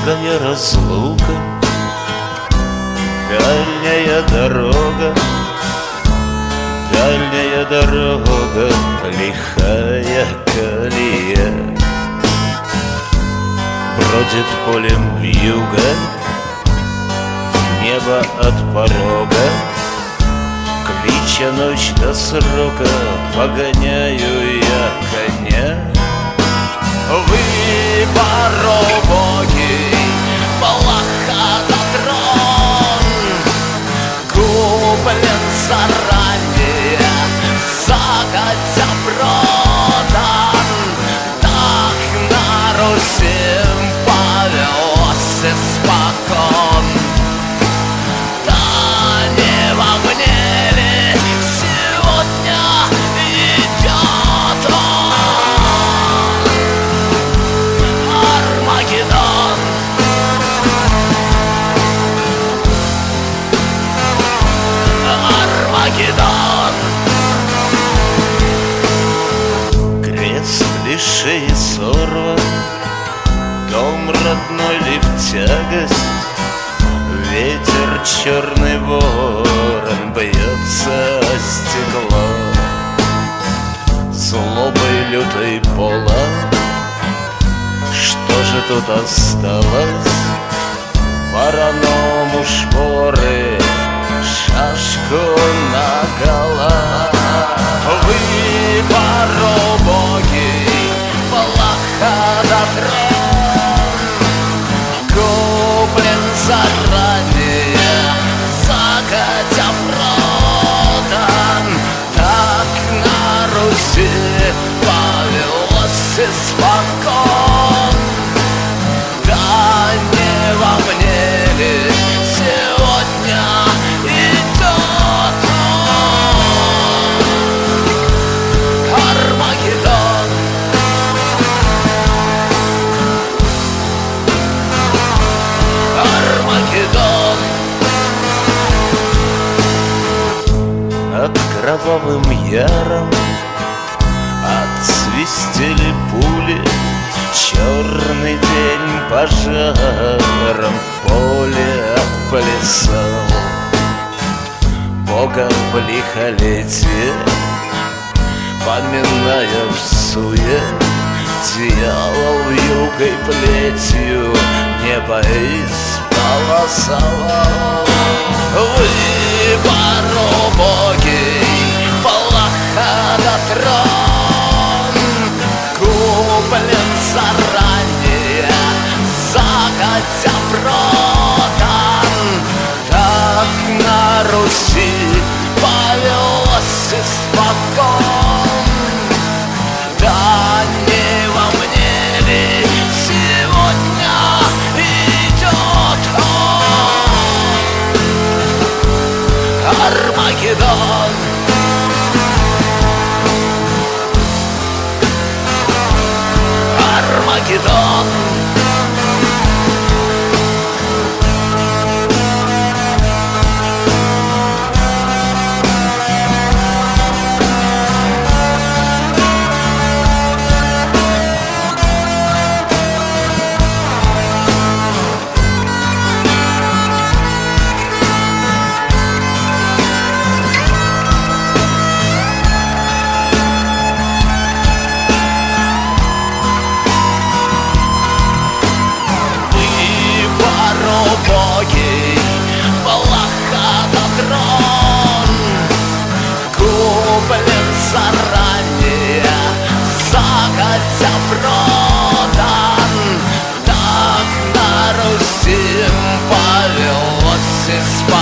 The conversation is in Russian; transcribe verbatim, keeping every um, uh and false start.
Долгая разлука, дальняя дорога, дальняя дорога, лихая колея. Бродит полем вьюга, в небо от порога, клича ночь до срока, погоняю я коня. Вы, паровоги, Балахадатрон, куплен заранее, загодя продан. Так на Руси повелось испокон. Да не во мне ли сегодня идет он? Армагеддон. Армагеддон. Крест лишей сорван, дом родной ли в тягость? Ветер черный ворон бьется о стекло. Злобой лютой пола, что же тут осталось? Вороному шпоры, шашку наголо. Вы, парубоги, Балахадатрон, куплен заранее, загодя продан. Так на Руси повелось испокон. Да не во мне ли сегодня идет он? Армагеддон. Армагеддон. Над кровавым яром отсвистели пули, черный день пожаром в поле отплясал. Бога в лихолетие, поминая всуе, дьявол вьюгой плетью небо исполосовал. Вы, парубоги, Балахадатрон, куплен заранее, загодя продан. Так на Руси повелось испокон. Да не во мне ли сегодня идет он? Армагеддон. Армагеддон. Боги, Балахадатрон, куплен заранее, загодя продан. Так на Руси повелось испокон.